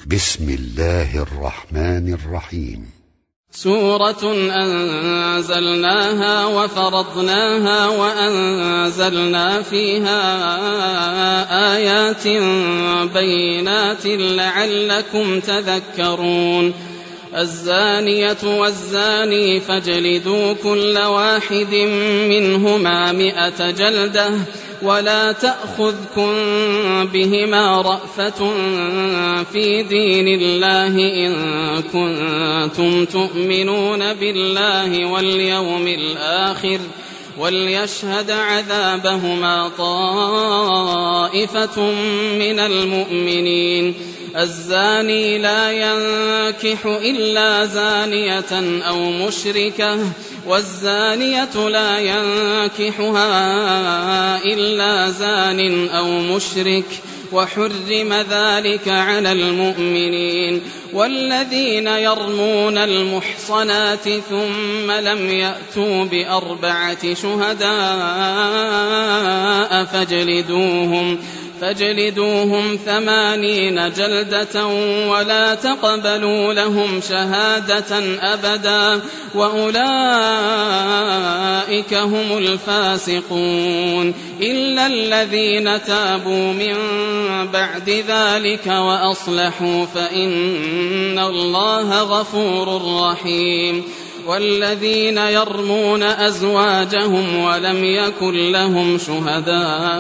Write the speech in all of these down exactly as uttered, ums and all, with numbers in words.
بسم الله الرحمن الرحيم. سورة أنزلناها وفرضناها وأنزلنا فيها آيات بينات لعلكم تذكرون. الزانية والزاني فاجلدوا كل واحد منهما مئة جلدة ولا تأخذكم بهما رأفة في دين الله إن كنتم تؤمنون بالله واليوم الآخر وليشهد عذابهما طائفة من المؤمنين. الزاني لا ينكح إلا زانية أو مشركة والزانية لا ينكحها إلا زان أو مشرك وحرم ذلك على المؤمنين. والذين يرمون المحصنات ثم لم يأتوا بأربعة شهداء فاجلدوهم فاجلدوهم ثمانين جلدة ولا تقبلوا لهم شهادة أبدا وأولئك هم الفاسقون إلا الذين تابوا من بعد ذلك وأصلحوا فإن الله غفور رحيم. والذين يرمون أزواجهم ولم يكن لهم شهداء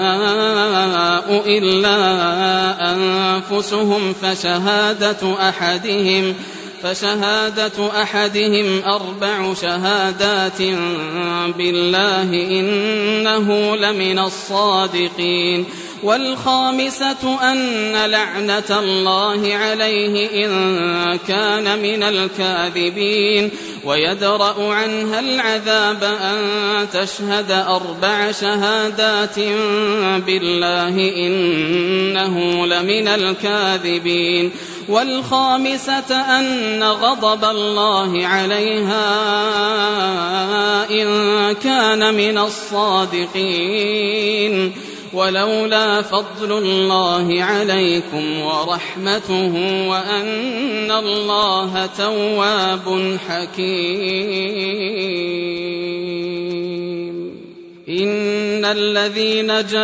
إلا أنفسهم فشهادة أحدهم فشهادة أحدهم أربع شهادات بالله إنه لمن الصادقين. والخامسة أن لعنة الله عليه إن كان من الكاذبين ويدرأ عنها العذاب أن تشهد أربع شهادات بالله إنه لمن الكاذبين. والخامسة أن غضب الله عليها إن كان من الصادقين. ولولا فضل الله عليكم ورحمته وأن الله تواب حكيم. إن الذين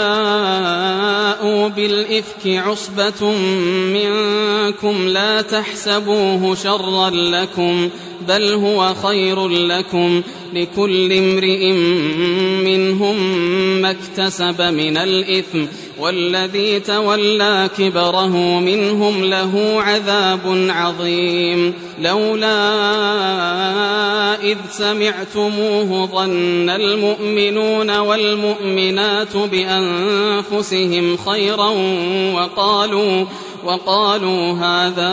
جاءوا بالإفك عصبة منكم لا تحسبوه شرا لكم بل هو خير لكم لكل امرئ منهم ما اكتسب من الإثم والذي تولى كبره منهم له عذاب عظيم. لولا إذ سمعتموه ظن المؤمنون والمؤمنات بأنفسهم خيرا وقالوا وقالوا هذا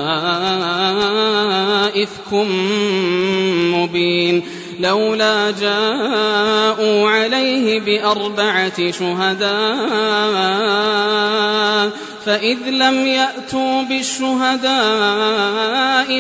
إفك مبين. لولا جاءوا عليه بأربعة شهداء فإذ لم يأتوا بالشهداء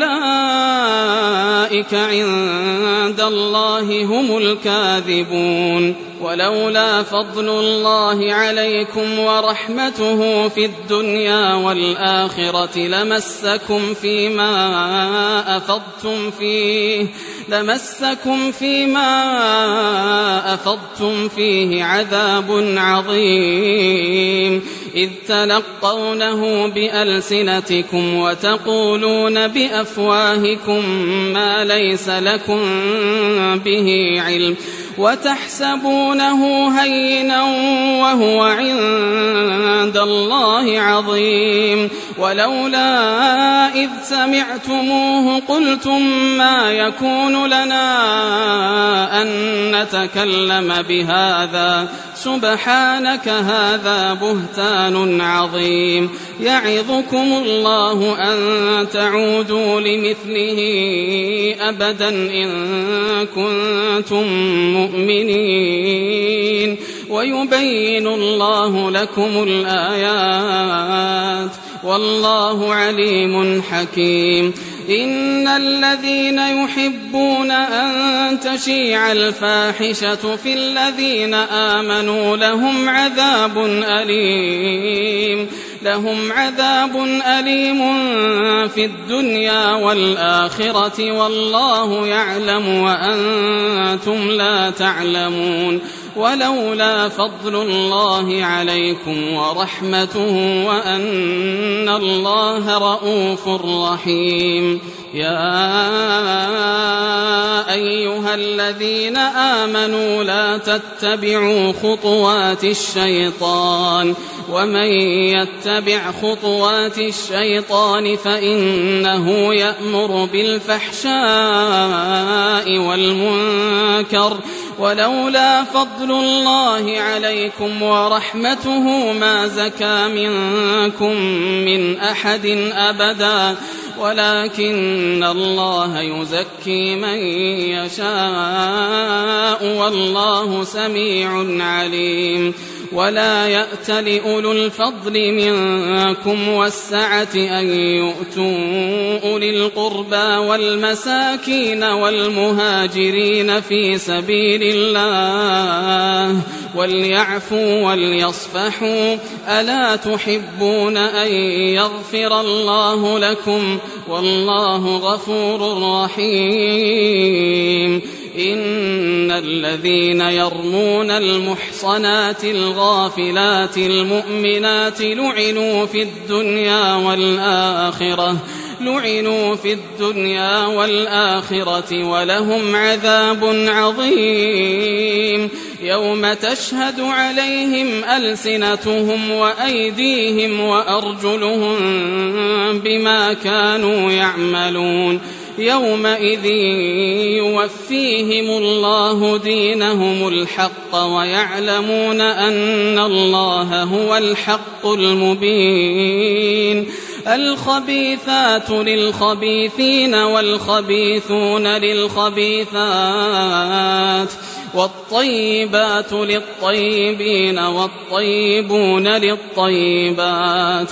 فأولئك عند الله هم الكاذبون. ولولا فضل الله عليكم ورحمته في الدنيا والآخرة لمسكم فيما أفضتم فيه لمسكم فيما أفضتم فيه عذاب عظيم إذ تلقونه بألسنتكم وتقولون بأفواهكم ما ليس لكم به علم وتحسبونه هينا وهو عند الله عظيم. ولولا إذ سمعتموه قلتم ما يكون لنا أن نتكلم بهذا سبحانك هذا بهتان عظيم. يعظكم الله أن تعودوا لمثله أبدا إن كنتم مؤمنين ويبين الله لكم الآيات والله عليم حكيم. إن الذين يحبون أن تشيع الفاحشة في الذين آمنوا لهم عذاب أليم لهم عذاب أليم في الدنيا والآخرة والله يعلم وأنتم لا تعلمون ولولا فضل الله عليكم ورحمته وأن الله رءوف رحيم. يا أيها الذين آمنوا لا تتبعوا خطوات الشيطان ومن يتبع خطوات الشيطان فإنه يأمر بالفحشاء والمنكر ولولا فضل الله عليكم ورحمته ما زكى منكم من أحد أبدا ولكن الله يزكي من يشاء والله سميع عليم. ولا يأت لأولو الفضل منكم والسعة أن يؤتوا أولي القربى والمساكين والمهاجرين في سبيل الله وليعفوا وليصفحوا ألا تحبون أن يغفر الله لكم والله غفور رحيم. إن الذين يرمون المحصنات الغافلات المؤمنات لعنوا في الدنيا والآخرة لعنوا في الدنيا والآخرة ولهم عذاب عظيم يوم تشهد عليهم ألسنتهم وأيديهم وأرجلهم بما كانوا يعملون يومئذ يوفيهم الله دينهم الحق ويعلمون أن الله هو الحق المبين. الخبيثات للخبيثين والخبيثون للخبيثات والطيبات للطيبين والطيبون للطيبات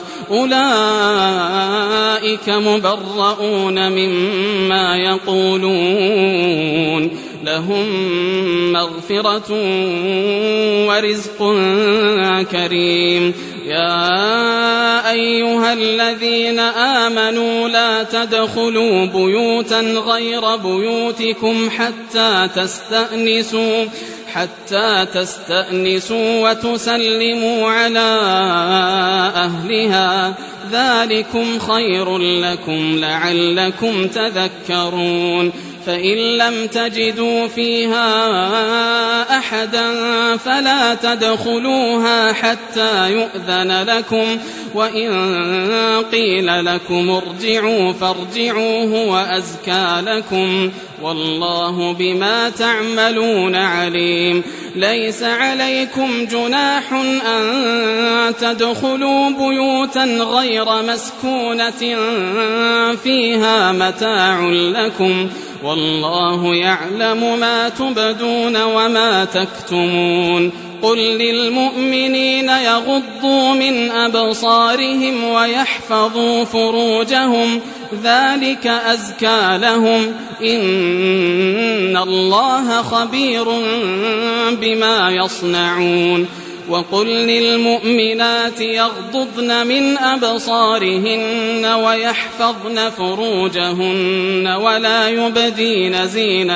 أولئك مبرؤون مما يقولون لهم مغفرة ورزق كريم. يا أيها الذين آمنوا لا تدخلوا بيوتا غير بيوتكم حتى تستأنسوا حتى تستأنسوا وتسلموا على أهلها ذلكم خير لكم لعلكم تذكرون. فإن لم تجدوا فيها أحدا فلا تدخلوها حتى يؤذن لكم وإن قيل لكم ارجعوا فارجعوا هو أزكى لكم والله بما تعملون عليم. ليس عليكم جناح أن تدخلوا بيوتا غير مسكونة فيها متاع لكم والله يعلم ما تبدون وما تكتمون. قل للمؤمنين يغضوا من أبصارهم ويحفظوا فروجهم ذلك أزكى لهم إن الله خبير بما يصنعون. وقل للمؤمنات يغضضن من أبصارهن ويحفظن فروجهن ولا يبدين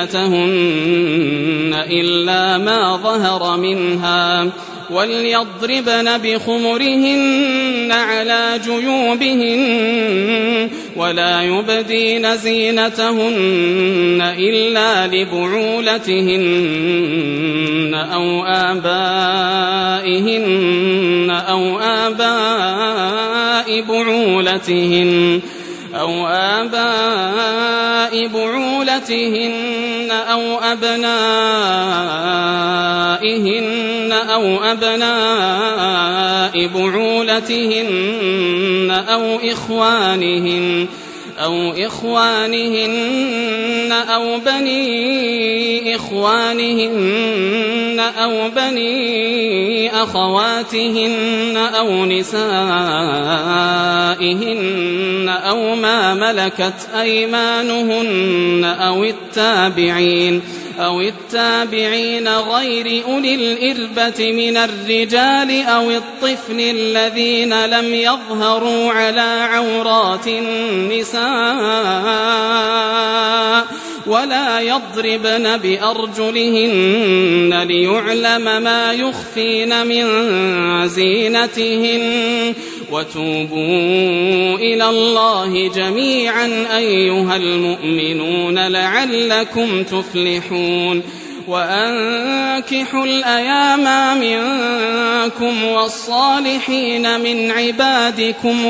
زينتهن إلا ما ظهر منها وليضربن بخمرهن على جيوبهن ولا يبدين زينتهن إلا لبعولتهن أو آبائهن أو آباء بعولتهن أو آباء بعولتهن أو أبنائهن أو أبناء بعولتهن أو إخوانهن أو إخوانهن أو بني إخوانهن أو بني أخواتهن أو نسائهن أو ما ملكت أيمانهن أو التابعين أو التابعين غير أولي الإربة من الرجال أو الطفل الذين لم يظهروا على عورات النساء ولا يضربن بأرجلهن ليعلم ما يخفين من زينتهن وتوبوا إلى الله جميعا أيها المؤمنون لعلكم تفلحون وأنكحوا الأيام منكم والصالحين من عبادكم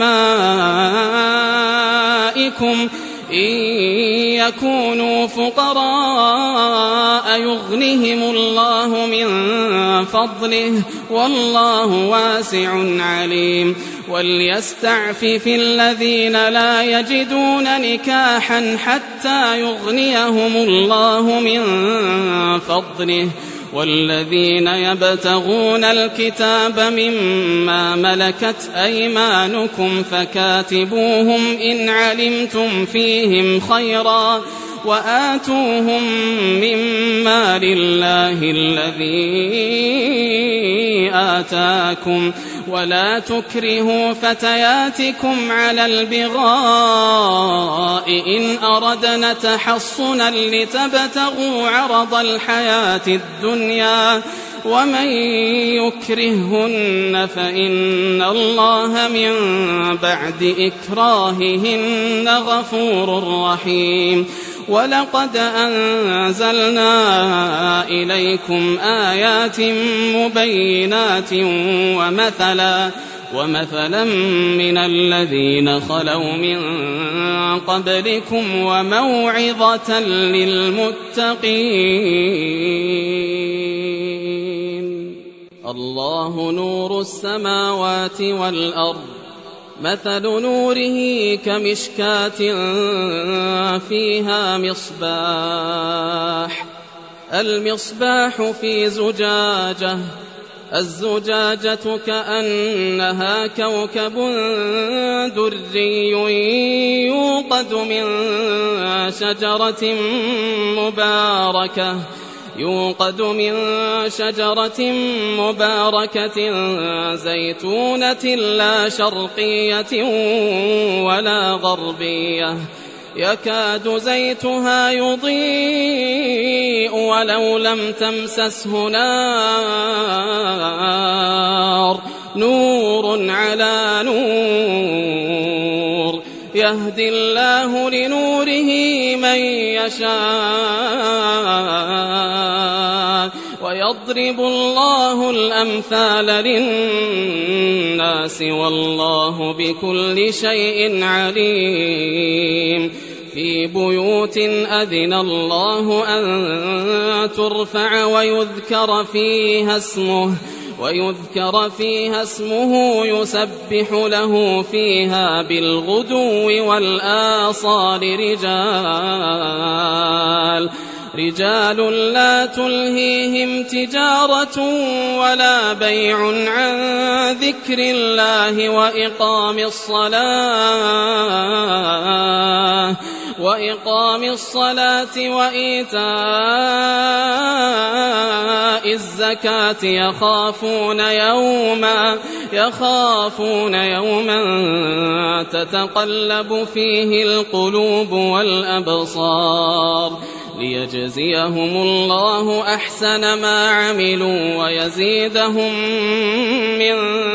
وإمائكم إن يكونوا فقراء يغنهم الله من فضله والله واسع عليم وليستعفف الذين لا يجدون نكاحا حتى يغنيهم الله من فضله والذين يبتغون الكتاب مما ملكت أيمانكم فكاتبوهم إن علمتم فيهم خيرا وآتوهم مما لله الذي آتاكم ولا تكرهوا فتياتكم على البغاء إن أردنا تحصنا لتبتغوا عرض الحياة الدنيا ومن يكرههن فإن الله من بعد إكراههن غفور رحيم ولقد أنزلنا إليكم آيات مبينات ومثلا ومثلا من الذين خلوا من قبلكم وموعظة للمتقين الله نور السماوات والأرض مثل نوره كمشكاة فيها مصباح المصباح في زجاجة الزجاجة كأنها كوكب دري يوقد من شجرة مباركة يوقد من شجرة مباركة زيتونة لا شرقية ولا غربية يكاد زيتها يضيء ولو لم تمسسه نار نور على نور يهدي الله لنوره من يشاء ويضرب الله الأمثال للناس والله بكل شيء عليم في بيوت أذن الله أن ترفع ويذكر فيها اسمه ويذكر فيها اسمه يسبح له فيها بالغدو والآصال رجال رجال لا تلهيهم تجارة ولا بيع عن ذكر الله وإقام الصلاة وإقام الصلاة وإيتاء الزكاة يخافون يوما يخافون يوما تتقلب فيه القلوب والأبصار ليجزيهم الله أحسن ما عملوا ويزيدهم من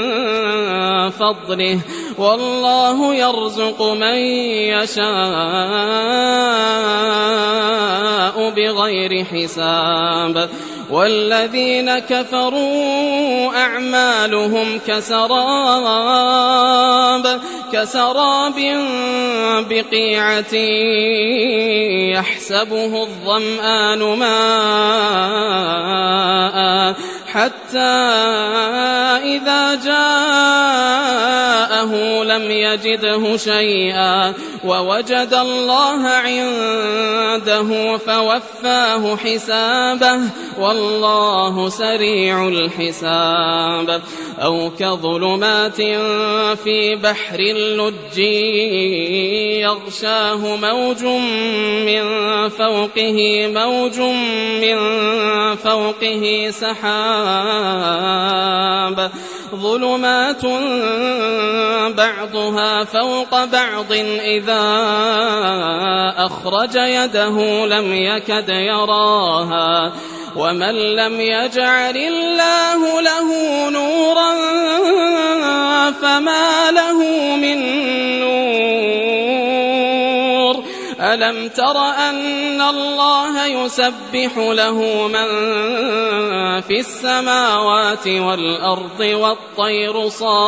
فضله والله يرزق من يشاء بغير حساب والذين كفروا أعمالهم كسراب كسراب بقيعة يحسبه الظمآن ماء حتى إذا جاءه لم يجده شيئا ووجد الله عنده فوفاه حسابه والله سريع الحساب. أو كظلمات في بحر اللج يغشاه موج من فوقه موج من فوقه سحاب ظلمات بعضها فوق بعض إذا أخرج يده لم يكد يراها ومن لم يجعل الله له نورا فما له من نور. ألم تر أن الله يسبح له من في السماوات والأرض والطير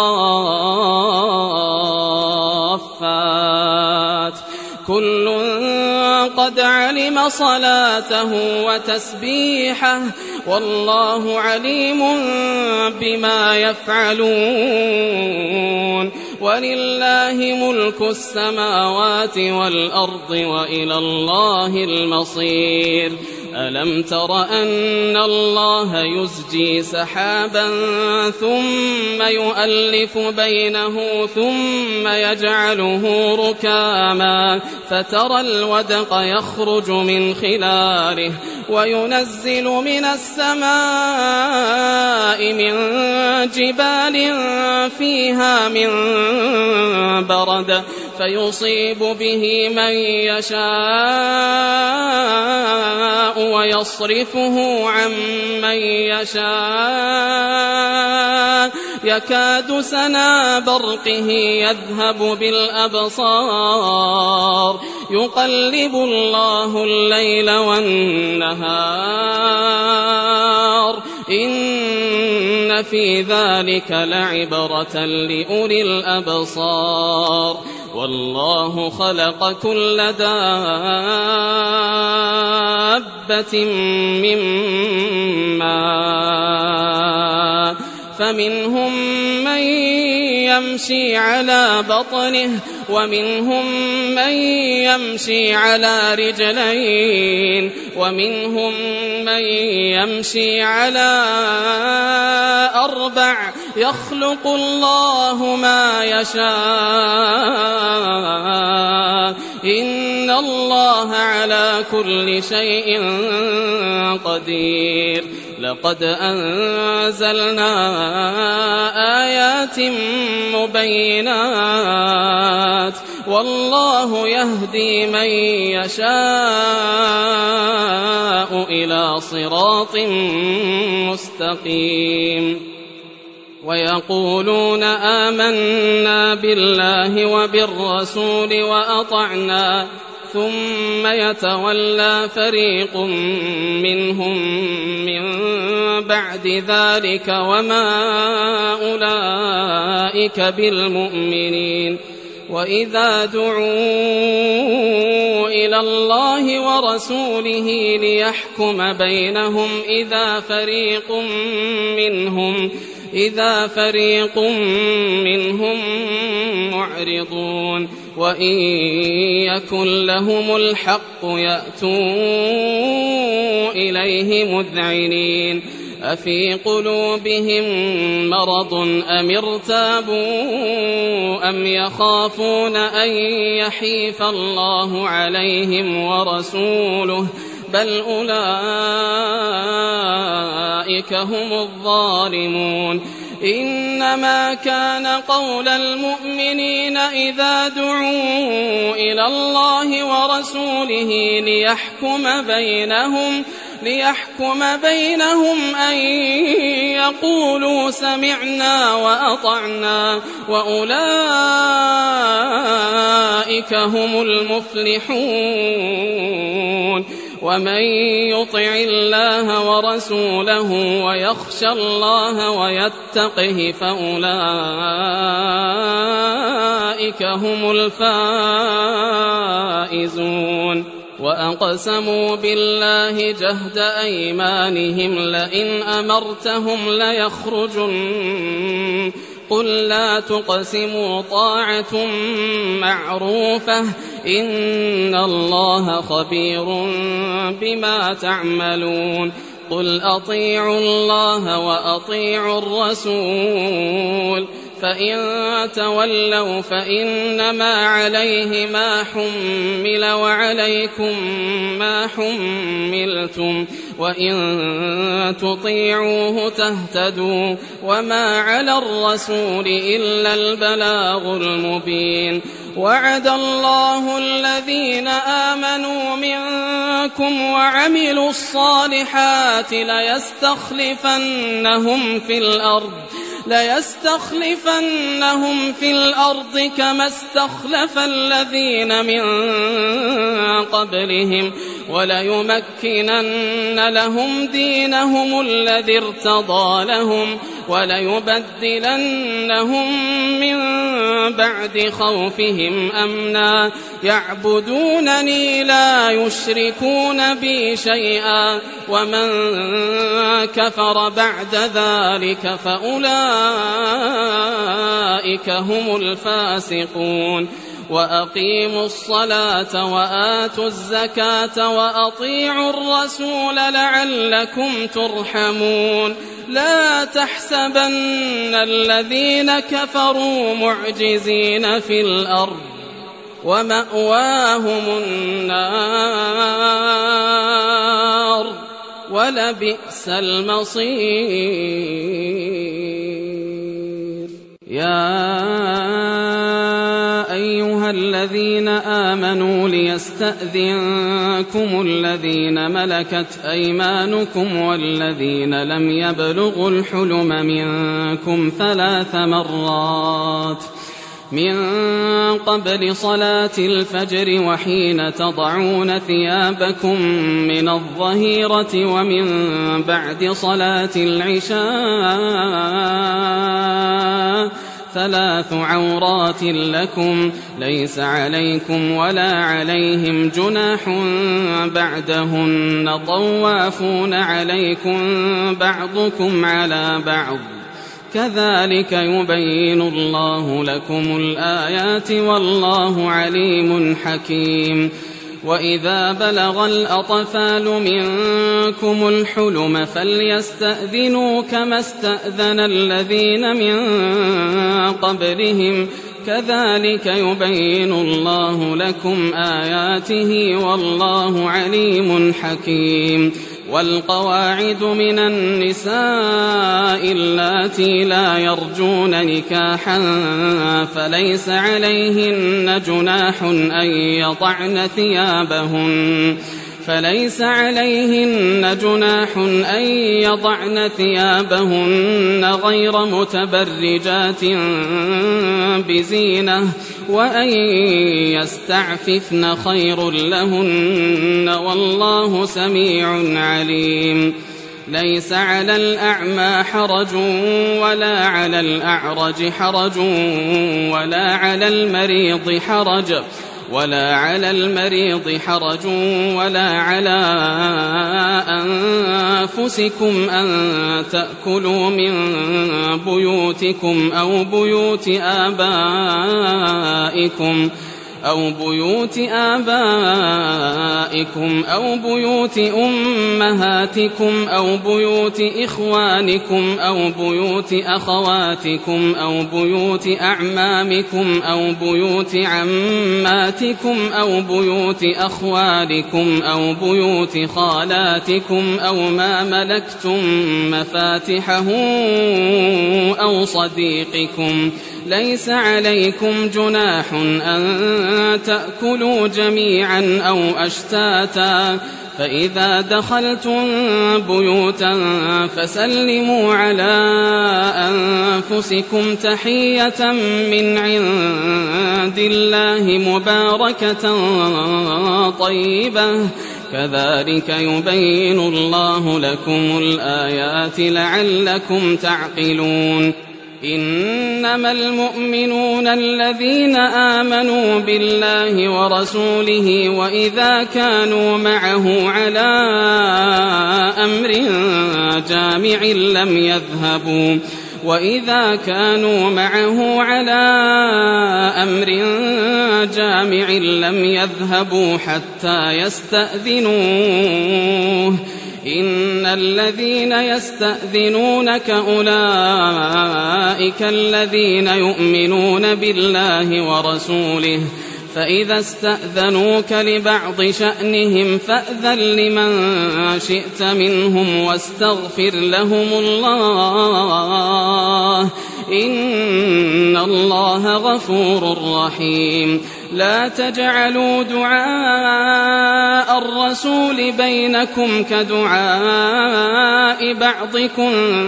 صافات كل قد علم صلاته وتسبيحه والله عليم بما يفعلون. ولله ملك السماوات والأرض وإلى الله المصير. ألم تر أن الله يزجي سحابا ثم يؤلف بينه ثم يجعله ركاما فترى الودق يخرج من خلاله وينزل من السماء من جبال فيها من برد فيصيب به من يشاء ويصرفه عن من يشاء يكاد سنا برقه يذهب بالأبصار يقلب الله الليل والنهار إن في ذلك لعبرة لأولي الأبصار. والله خلق كل دابة من ماء فمنهم من يمشي على بطنه ومنهم من يمشي على رجلين ومنهم من يمشي على أربع يخلق الله ما يشاء إن الله على كل شيء قدير. لقد أنزلنا آيات مبينات والله يهدي من يشاء إلى صراط مستقيم. ويقولون آمنا بالله وبالرسول وأطعنا ثم يتولى فريق منهم من بعد ذلك وما أولئك بالمؤمنين. وإذا دعوا إلى الله ورسوله ليحكم بينهم إذا فريق منهم إذا فريق منهم معرضون وإن يكن لهم الحق يأتوا إليه مذعنين. أفي قلوبهم مرض أم ارتابوا أم يخافون أن يحيف الله عليهم ورسوله بل أولئك هم الظالمون. إنما كان قول المؤمنين إذا دعوا إلى الله ورسوله ليحكم بينهم ليحكم بينهم أن يقولوا سمعنا وأطعنا وأولئك هم المفلحون. ومن يطع الله ورسوله ويخشى الله ويتقه فأولئك هم الفائزون. وأقسموا بالله جهد أيمانهم لئن أمرتهم ليخرجن قل لا تقسموا طاعة معروفة إن الله خبير بما تعملون قل أطيعوا الله وأطيعوا الرسول فإن تولوا فإنما عليه ما حمل وعليكم ما حملتم وإن تطيعوه تهتدوا وما على الرسول إلا البلاغ المبين وعد الله الذين آمنوا منكم وعملوا الصالحات ليستخلفنهم في الأرض ليستخلفنهم في الأرض كما استخلف الذين من قبلهم وليمكنن لهم دينهم الذي ارتضى لهم وليبدلنهم من بعد خوفهم أمنا يعبدونني لا يشركون بي شيئا ومن كفر بعد ذلك فأولئك هم الفاسقون وأقيموا الصلاة وآتوا الزكاة وأطيعوا الرسول لعلكم ترحمون لا تحسبن الذين كفروا معجزين في الأرض ومأواهم النار ولبئس المصير يا أيها الذين آمنوا ليستأذنكم الذين ملكت أيمانكم والذين لم يبلغوا الحلم منكم ثلاث مرات من قبل صلاة الفجر وحين تضعون ثيابكم من الظهيرة ومن بعد صلاة العشاء ثلاث عورات لكم ليس عليكم ولا عليهم جناح بعدهن طوافون عليكم بعضكم على بعض كذلك يبين الله لكم الآيات والله عليم حكيم وإذا بلغ الأطفال منكم الحلم فليستأذنوا كما استأذن الذين من قبلهم كذلك يبين الله لكم آياته والله عليم حكيم والقواعد من النساء اللاتي لا يرجون نكاحا فليس عليهن جناح أن يضعن ثيابهن فليس عليهن جناح أن يضعن ثيابهن غير متبرجات بزينة وأن يستعففن خير لهن والله سميع عليم ليس على الأعمى حرج ولا على الأعرج حرج ولا على المريض حرج ولا على المريض حرج ولا على أنفسكم أن تأكلوا من بيوتكم أو بيوت آبائكم أو بيوت آبائكم أو بيوت أمهاتكم أو بيوت إخوانكم أو بيوت أخواتكم أو بيوت أعمامكم أو بيوت عماتكم أو بيوت أخوالكم أو بيوت خالاتكم أو ما ملكتم مفاتحه أو صديقكم ليس عليكم جناح أن تأكلوا جميعا أو أشتاتا فإذا دخلتم بيوتا فسلموا على أنفسكم تحية من عند الله مباركة طيبة كذلك يبين الله لكم الآيات لعلكم تعقلون إنما المؤمنون الذين آمنوا بالله ورسوله وإذا كانوا معه على أمر جامع لم يذهبوا وإذا كانوا معه على أمر جامع لم يذهبوا حتى يستأذنوه إن الذين يستأذنونك أولئك الذين يؤمنون بالله ورسوله فإذا استأذنوك لبعض شأنهم فأذن لمن شئت منهم واستغفر لهم الله إن الله غفور رحيم لا تجعلوا دعاء الرسول بينكم كدعاء بعضكم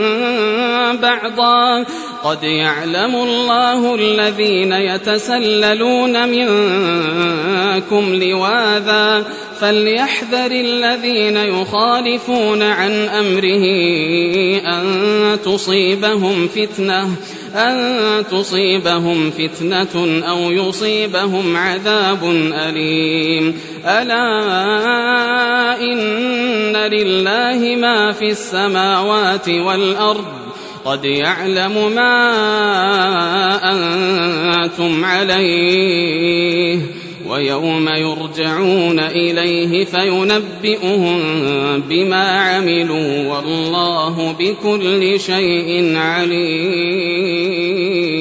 بعضا قد يعلم الله الذين يتسللون منكم لواذا فليحذر الذين يخالفون عن أمره أن تصيبهم فتنة أن تصيبهم فتنة أو يصيبهم عذاب أليم ألا إن لله ما في السماوات والأرض قد يعلم ما أنتم عليه ويوم يرجعون إليه فينبئهم بما عملوا والله بكل شيء عليم.